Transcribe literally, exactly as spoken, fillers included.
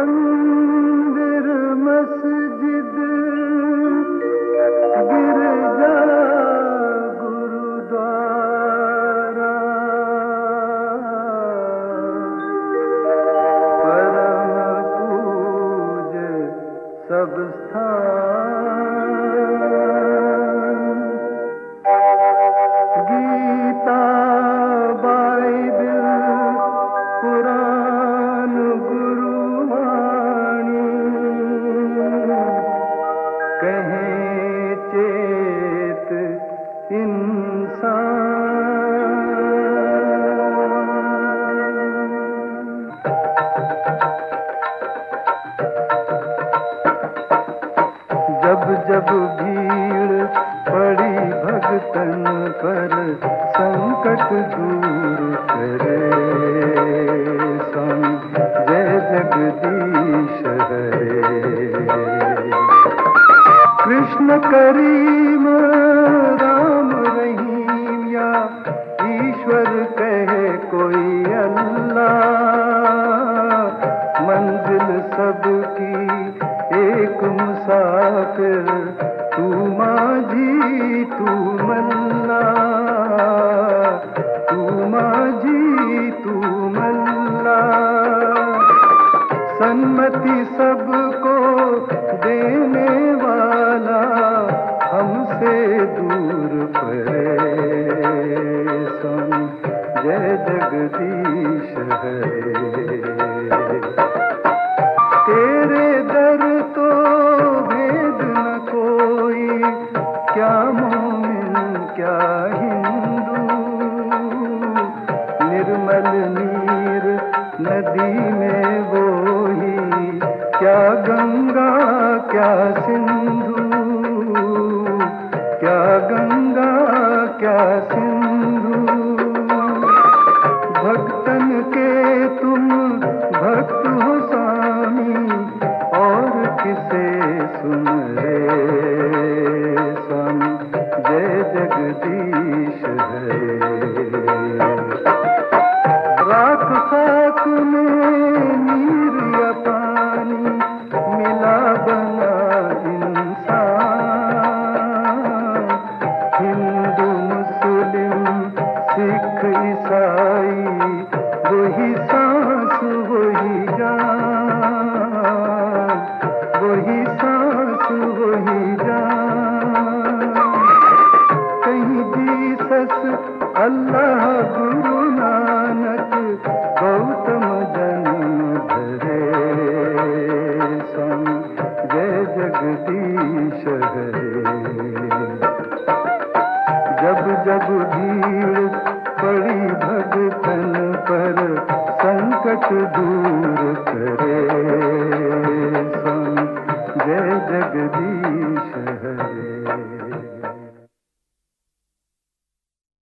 मंदिर मस्जिद गिरजा गुरुद्वारा परम पूज्य सब स्थान गीता बाइबिल पुराण गुरुवाणी कहें चेत जब जब भीड़ पड़ी भगतन पर संकट दूर करे स्वामी जय जगदीश हरे। कृष्ण करीम राम रहीम या ईश्वर कहे कोई अल्लाह मंजिल सबकी एक मुसाफिर तू माझी तू मल्ला तू माझी तू मल्ला। सन्मति सबको देने वाला हमसे दूर परे स्वामी जय जगदीश हरे। तेरे दर तो भेद न कोई क्या मोमिन क्या हिंदू निर्मल नीर नदी में वही क्या गंगा क्या सिंधु क्या गंगा क्या सिंधु। भक्तन के तुम भक्त हो स्वामी और किसे सुन रे स्वामी जय जगदीश हरे। राख खाक में नीर या पानी मिला बना इंसान हिंदू मुस्लिम सिख ईसाई वही सांस वही जान वही सांस वही जान। कहीं जीसस अल्लाह गुरु नानक गौतम जन्म धरे स्वामी जय जगदीश हरे। जब जब भीड़ पड़ी भगतन पर संकट दूर करे स्वामी जय जगदीश